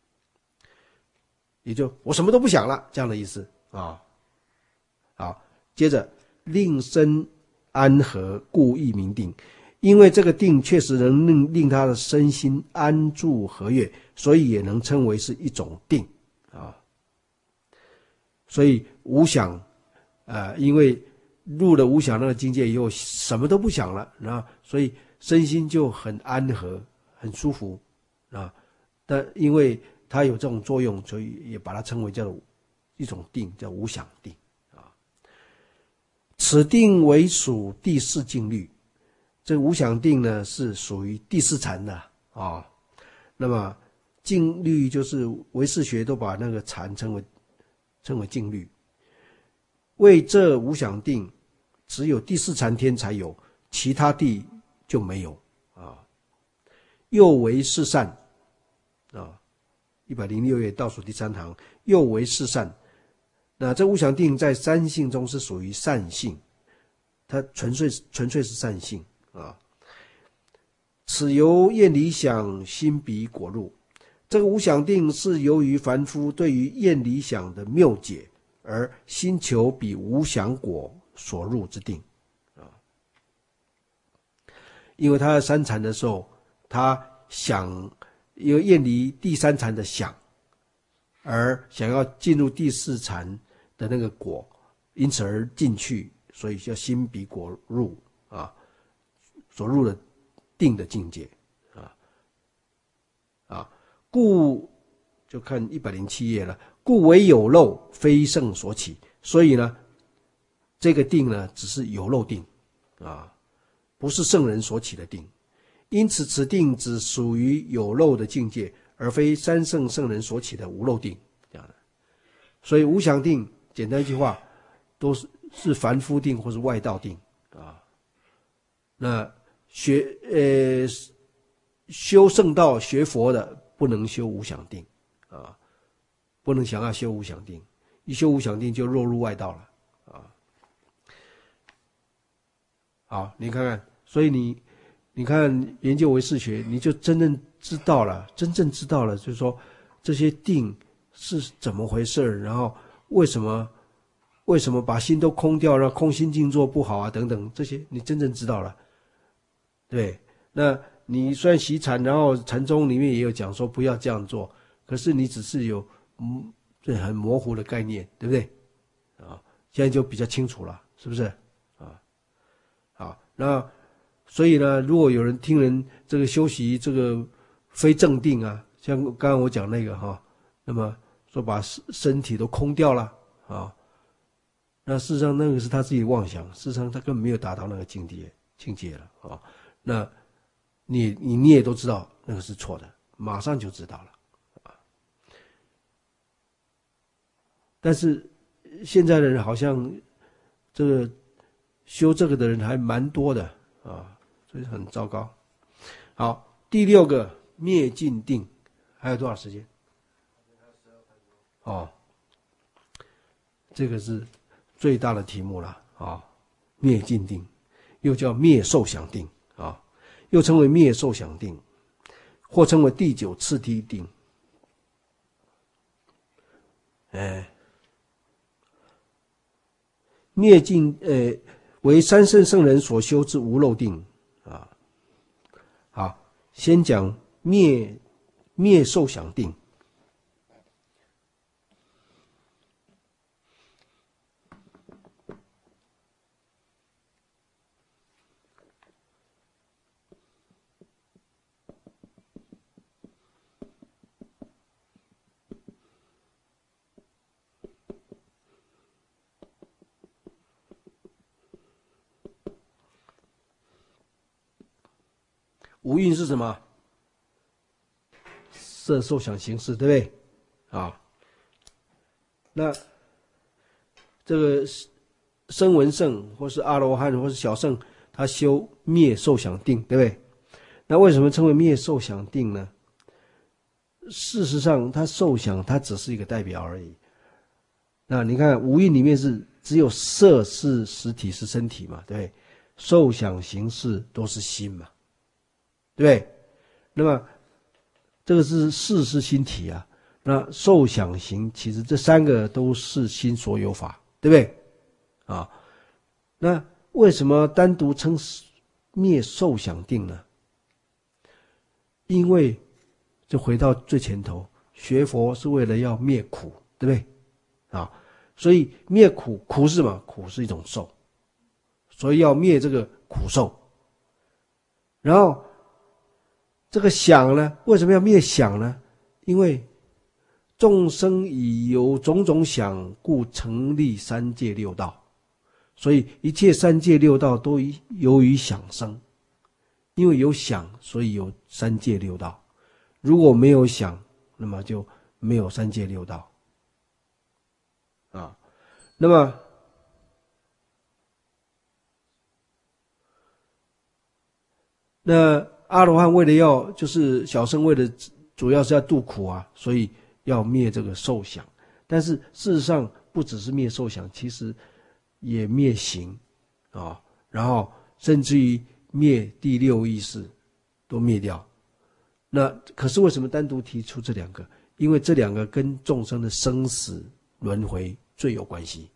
也就我什么都不想了这样的意思啊。好，接着令身安和，故亦名定。因为这个定确实能令令他的身心安住和悦，所以也能称为是一种定啊。所以无想，呃，因为入了无想那个境界以后，什么都不想了，然后所以身心就很安和，很舒服啊。但因为它有这种作用，所以也把它称为叫一种定，叫无想定啊。此定为属第四静虑。这无想定呢是属于第四禅的啊、哦，那么静虑就是唯识学都把那个禅称为称为静虑。为这无想定，只有第四禅天才有，其他地就没有啊。 又为是善啊，一百零六页倒数第三行，又为是善。那这无想定在三性中是属于善性，它纯粹纯粹是善性啊。此由厌理想心彼果入，这个无想定是由于凡夫对于厌理想的谬解，而心求彼无想果所入之定啊。因为他在三禅的时候，他想因为厌离第三禅的想，而想要进入第四禅的那个果，因此而进去，所以叫心彼果入啊，所入的定的境界啊啊，故就看一百零七页了。故为有漏，非圣所起。所以呢，这个定呢，只是有漏定啊，不是圣人所起的定。因此，此定只属于有漏的境界，而非三圣圣人所起的无漏定。这样的，所以无想定，简单一句话，都是是凡夫定或是外道定啊。那学呃修圣道、学佛的，不能修无想定啊。不能想要修无想定，一修无想定就落入外道了啊！好，你看看，所以你你看研究唯识学，你就真正知道了，真正知道了，就是说这些定是怎么回事，然后为什么为什么把心都空掉，让空心静坐不好啊，等等，这些你真正知道了。对，那你虽然习禅，然后禅宗里面也有讲说不要这样做，可是你只是有。嗯，这很模糊的概念，对不对？啊，现在就比较清楚了，是不是？啊，好，那所以呢，如果有人听人这个修习这个非正定啊，像刚刚我讲那个哈，那么说把身体都空掉了啊，那事实上那个是他自己的妄想，事实上他根本没有达到那个境界境界了啊。那你你你也都知道那个是错的，马上就知道了。但是现在的人好像这个修这个的人还蛮多的啊，所以很糟糕。好，第六个灭尽定，还有多少时间？哦，这个是最大的题目了啊！灭尽定，又叫灭受想定啊，又称为灭受想定，或称为第九次第定。哎。灭尽呃为三圣圣人所修之无漏定啊。好，先讲灭灭受想定。无蕴是什么？色受想行识，对不对？啊，那这个声闻圣或是阿罗汉或是小圣，他修灭受想定，对不对？那为什么称为灭受想定呢？事实上，他受想，它只是一个代表而已。那你看五蕴里面是只有色是实体，是身体嘛，对不对？受想行识都是心嘛。对不对？那么这个是事是心体啊，那受想行其实这三个都是心所有法，对不对？啊，那为什么单独称灭受想定呢？因为就回到最前头，学佛是为了要灭苦，对不对？啊，所以灭苦，苦是什么？苦是一种受，所以要灭这个苦受，然后。这个想呢，为什么要灭想呢？因为众生已有种种想，故成立三界六道，所以一切三界六道都由于想生，因为有想，所以有三界六道。如果没有想，那么就没有三界六道啊。那么那阿罗汉为了要就是小乘为了主要是要度苦啊，所以要灭这个受想。但是事实上不只是灭受想，其实也灭行啊，然后甚至于灭第六意识都灭掉。那可是为什么单独提出这两个？因为这两个跟众生的生死轮回最有关系。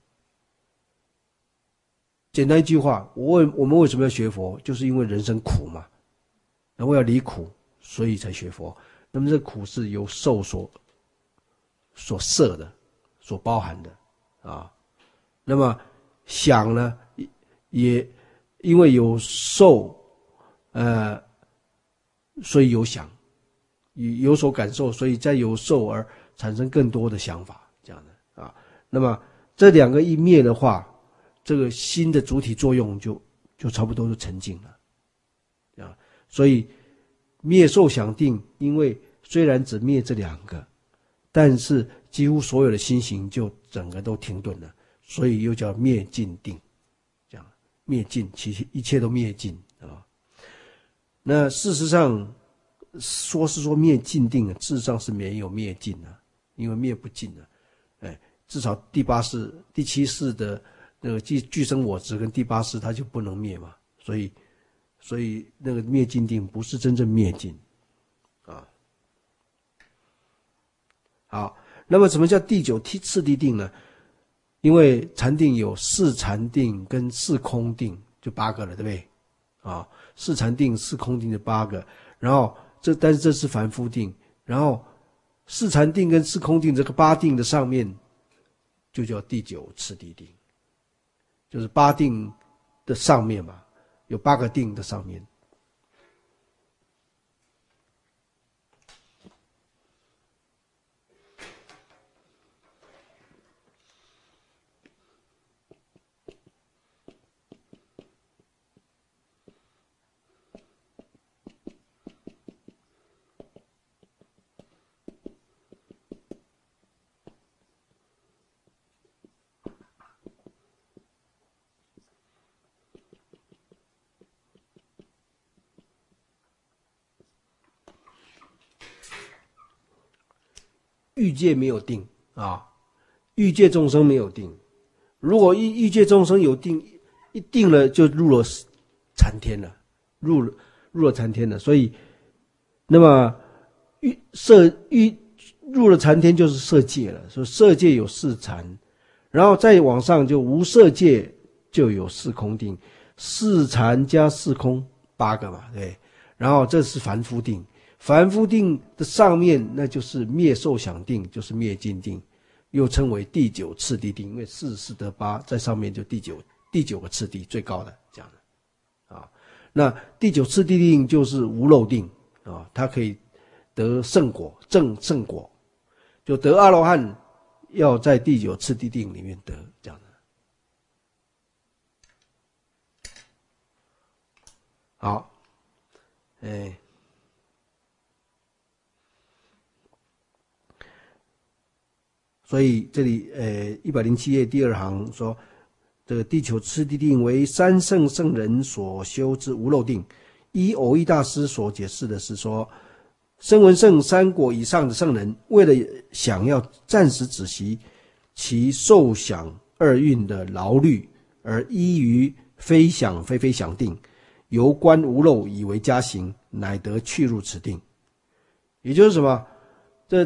简单一句话，我为我们为什么要学佛？就是因为人生苦嘛，然后要离苦，所以才学佛。那么这苦是由受所所摄的，所包含的啊。那么想呢，也因为有受，呃，所以有想。有所感受，所以在有受而产生更多的想法，这样的啊。那么这两个一灭的话，这个心的主体作用就就差不多就沉静了，啊。所以灭受想定，因为虽然只灭这两个，但是几乎所有的心行就整个都停顿了，所以又叫灭尽定，这样灭尽，其实一切都灭尽啊。那事实上。说是说灭尽定啊，事实上是没有灭尽啊，因为灭不尽啊。哎，至少第八世、第七世的那个具具生我执跟第八世它就不能灭嘛，所以，所以那个灭尽定不是真正灭尽啊。好，那么什么叫第九次第定呢？因为禅定有四禅定跟四空定，就八个了，对不对？啊，四禅定、四空定就八个，然后。这但是这是凡夫定，然后四禅定跟四空定这个八定的上面就叫第九次第定，就是八定的上面嘛，有八个定的上面。欲界没有定啊，欲界众生没有定。如果欲欲界众生有定，一定了就入了禅天了，入了入了禅天了。所以，那么欲色欲入了禅天就是色界了。所以色界有四禅，然后再往上就无色界就有四空定，四禅加四空八个嘛，对。然后这是凡夫定。凡夫定的上面，那就是灭受想定，就是灭尽定，又称为第九次第定，因为四四得八，在上面就第九第九个次第最高的这样的啊。那第九次第定就是无漏定啊，它可以得圣果，证圣果，就得阿罗汉要在第九次第定里面得这样的。好，哎。所以这里呃一百零七页第二行说，这个第九次第定为三圣圣人所修之无漏定。依偶益大师所解释的是说，声闻圣三果以上的圣人，为了想要暂时止息其受想二蕴的劳虑，而依于非想非非想定，由观无漏以为加行，乃得去入此定。也就是什么？这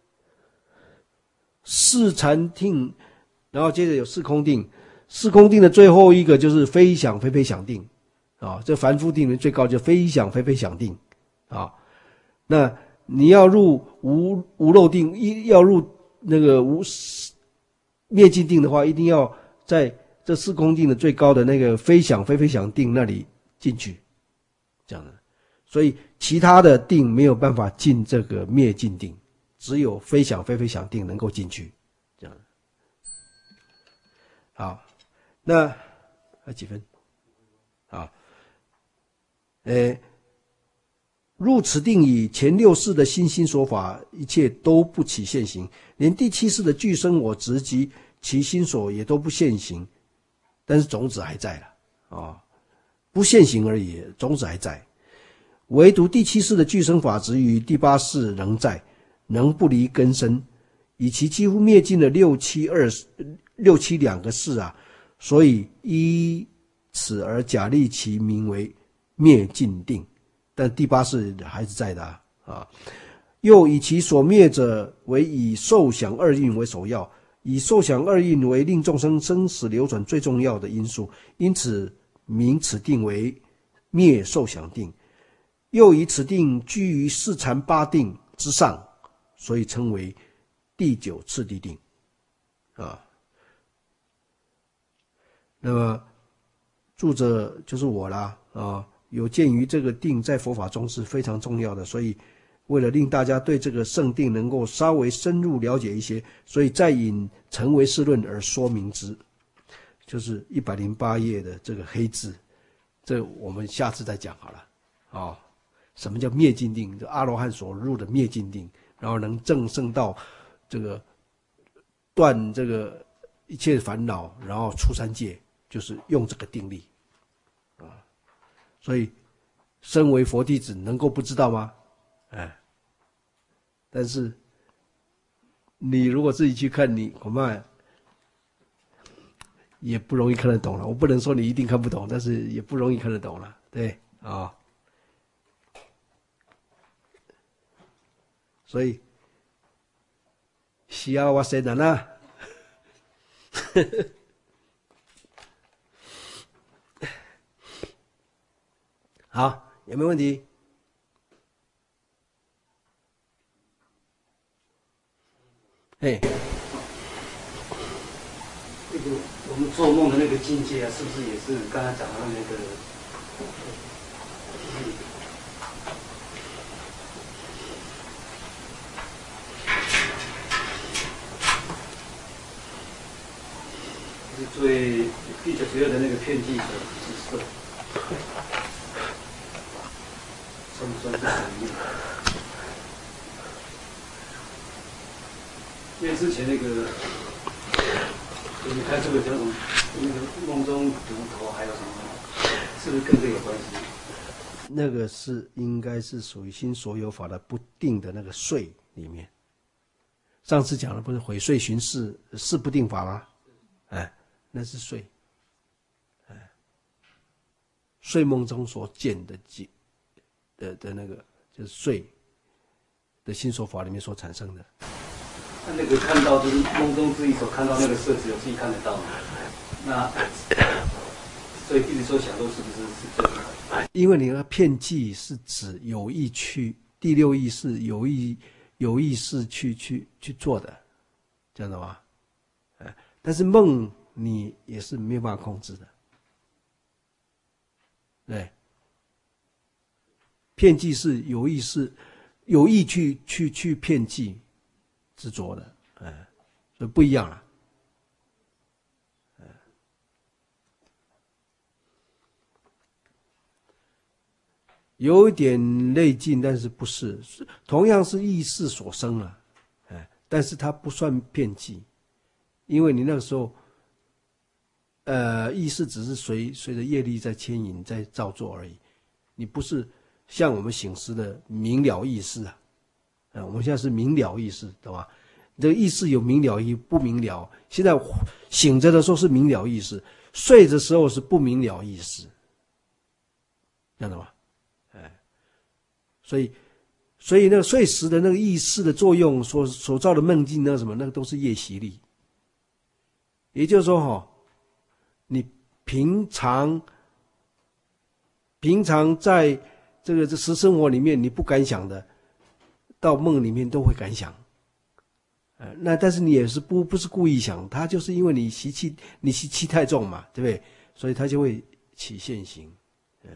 四禅定，然后接着有四空定，四空定的最后一个就是非想非非想定啊，这凡夫定里面最高就非想非非想定啊。那你要入无无漏定，一要入那个无灭尽定的话，一定要在这四空定的最高的那个非想非非想定那里进去，这样的。所以其他的定没有办法进这个灭尽定。只有非想非非想定能够进去，这样。好，那还几分？好，呃，入此定以前六世的心心所法，一切都不起现行，连第七世的具生我执及其心所也都不现行，但是种子还在了啊、哦，不现行而已，种子还在。 唯独第七世的俱生法执与第八世仍在，能不离根深，以其几乎灭尽了六七二六七两个世啊，所以依此而假立其名为灭尽定，但第八世还是在的 啊, 啊又以其所灭者为以受想二蕴为首要，以受想二蕴为令众生生死流转最重要的因素，因此名此定为灭受想定。又以此定居于四禅八定之上，所以称为第九次第定啊。那么著者就是我啦啊，有鉴于这个定在佛法中是非常重要的，所以为了令大家对这个圣定能够稍微深入了解一些，所以再引成唯识论而说明之，就是一百零八页的这个黑字，这我们下次再讲好了啊。什么叫灭尽定？这阿罗汉所入的灭尽定，然后能证圣到这个断这个一切烦恼，然后出三界，就是用这个定力啊。所以身为佛弟子能够不知道吗？哎，但是你如果自己去看，你恐怕也不容易看得懂了。我不能说你一定看不懂，但是也不容易看得懂了，对啊。哦，所以幸せだな。好，有没有问题？嘿， 那个我们做梦的那个境界啊，是不是也是刚才讲的那个？是最第九十二的那个遍计者之色，算不算是神命？因为之前那个，你看这个叫什么？那个梦中读头还有什么？是不是跟这个有关系？ 那个是应该是属于心所有法的不定的那个睡里面。上次讲的不是毁睡寻事事不定法吗？哎，那是睡，哎，睡梦中所见的的的那个就是睡的心所法里面所产生的。 那那个看到就是梦中自己所看到那个色，只有自己看得到。那所以弟子说想说是不是是这个？ 因为你的遍计是指有意去第六意识有意有意识去去去做的，这样的吗？哎，但是梦你也是没有办法控制的，对。遍计是有意识有意去去去遍计执着的，哎，所以不一样了。有一点类近，但是不是，同样是意识所生啊，哎，但是它不算遍计，因为你那个时候，呃，意识只是随随着业力在牵引，在造作而已，你不是像我们醒时的明了意识啊，啊，我们现在是明了意识，懂吧？这个意识有明了与不明了，现在醒着的时候是明了意识，睡的时候是不明了意识，这样的吗？所以，所以那个睡时的那个意识的作用所所造的梦境，那个什么，那个都是业习力。也就是说，哈，你平常平常在这个这实生活里面你不敢想的，到梦里面都会敢想。呃，那但是你也是不不是故意想，他就是因为你习气你习气太重嘛，对不对？所以他就会起现行。嗯，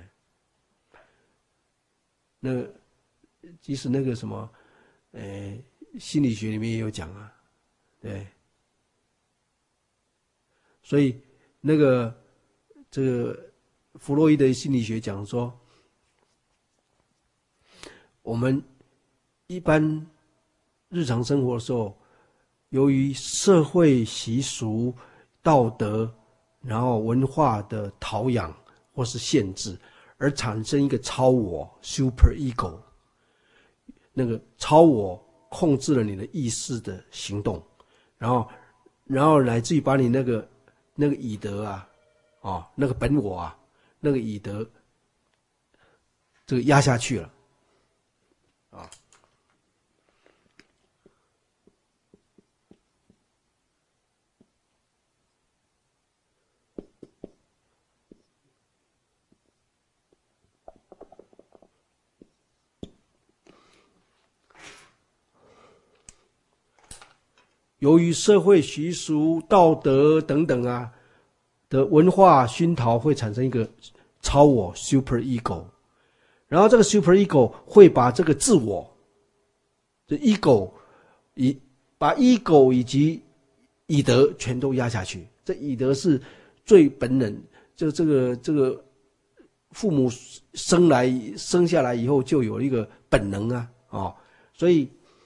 那即使那个什么，呃，心理学里面也有讲啊，对。所以那个这个弗洛伊德心理学讲说，我们一般日常生活的时候，由于社会习俗、道德，然后文化的陶养或是限制， 而产生一个超我 super ego， 那个超我控制了你的意识的行动，然后然后乃至于把你那个那个以德啊，哦，那个本我啊，那个以德这个压下去了啊。由于社会习俗、道德等等啊的文化熏陶，会产生一个超我 super ego， 然后这个 super ego 会把这个自我，这 ego 以把 ego 以及以德全都压下去。这以德是最本能，就这个这个父母生来生下来以后就有一个本能啊，哦，所以。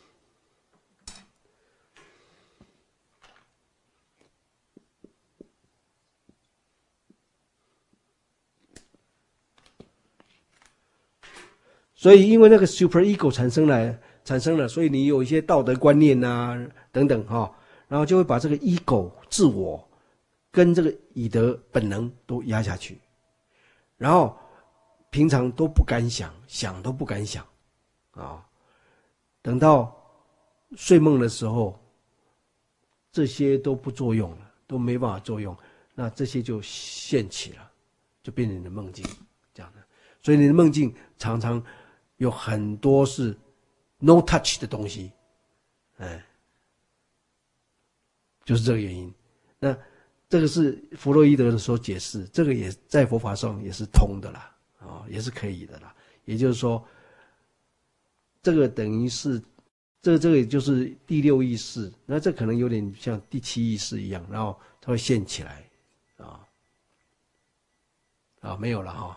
所以，因为那个 super ego 产生了，产生了，所以你有一些道德观念啊，等等哈、哦，然后就会把这个 ego 自我跟这个以德本能都压下去，然后平常都不敢想，想都不敢想啊、哦，等到睡梦的时候，这些都不作用了，都没办法作用，那这些就现起了，就变成你的梦境这样的。所以你的梦境常常有很多是 no touch 的东西，哎，就是这个原因。那这个是弗洛伊德的所解释，这个也在佛法上也是通的啦，啊、哦，也是可以的啦。也就是说，这个等于是，这这个也就是第六意识，那这可能有点像第七意识一样，然后它会现起来，啊、哦，啊，没有了哈、哦。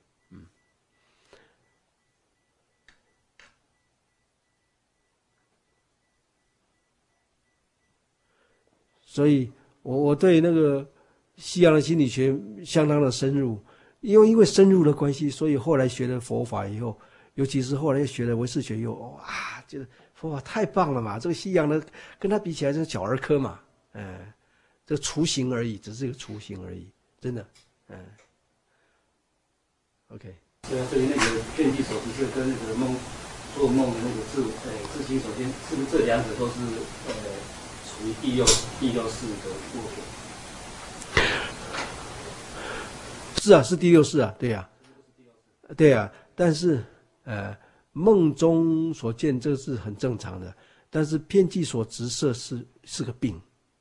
所以我我对那个西洋的心理学相当的深入，因为因为深入的关系，所以后来学了佛法以后，尤其是后来学了唯识学以后，哇，觉得佛法太棒了嘛！这个西洋的跟他比起来，是小儿科嘛，嗯，这个雏形而已，只是一个雏形而已，真的，嗯 ，OK。 对啊，所以那个遍地所知是跟那个梦做梦的那个自呃自心所见，是不是这两者都是呃？属于第六第六式的作品， 是啊，是第六式啊，对呀、啊，对呀、啊，但是呃，梦中所见这是很正常的，但是遍计所直摄是是个病，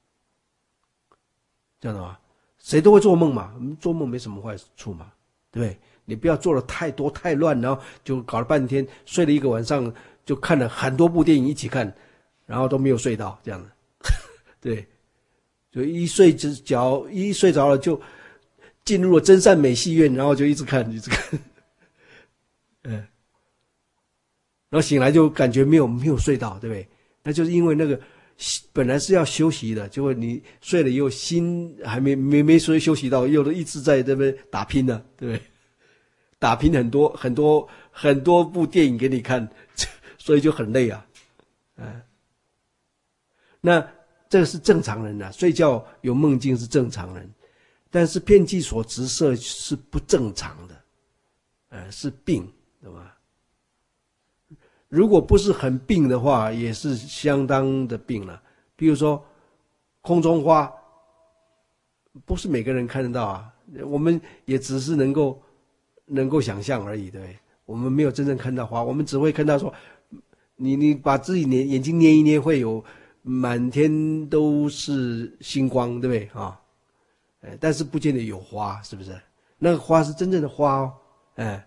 这样的吗？谁都会做梦嘛，做梦没什么坏处嘛，对不对？你不要做的太多太乱，然后就搞了半天，睡了一个晚上，就看了很多部电影一起看，然后都没有睡到，这样的。对，就一睡着，一睡着了就进入了真善美戏院，然后就一直看，一直看，嗯，然后醒来就感觉没有没有睡到，对不对？那就是因为那个本来是要休息的，结果你睡了以后心还没没没睡休息到，又一直在这边打拼呢、啊，对不对？打拼很多很多很多部电影给你看，所以就很累啊，嗯，那。这个是正常人啊，睡觉有梦境是正常人，但是遍计所直摄是不正常的，呃，是病，对吧？如果不是很病的话，也是相当的病了。比如说空中花，不是每个人看得到啊，我们也只是能够能够想象而已，对不对？我们没有真正看到花，我们只会看到说，你你把自己眼眼睛捏一捏，会有。满天都是星光，对不对啊？哎，但是不见得有花，是不是？那个花是真正的花哦，哎，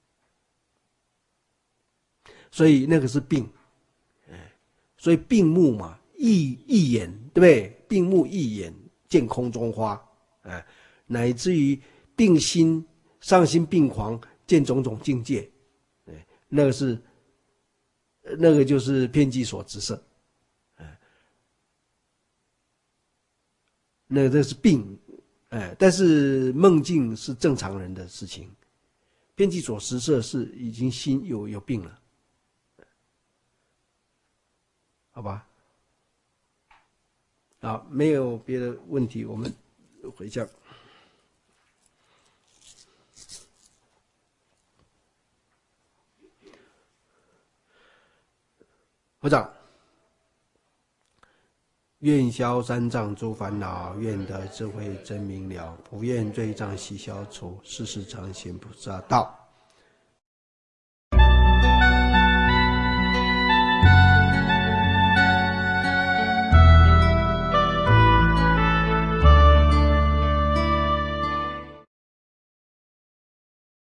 所以那个是病，哎，所以病目嘛，一一眼，对不对？病目一眼见空中花，哎，乃至于病心丧心病狂见种种境界，哎，那个是那个就是遍计所直摄。那这是病，哎，但是梦境是正常人的事情， 遍计所实色是已经心有有病了，好吧？啊，没有别的问题，我们回家。合掌。愿消三障诸烦恼，愿得智慧真明了，不愿罪障悉消除，世世常行菩萨道。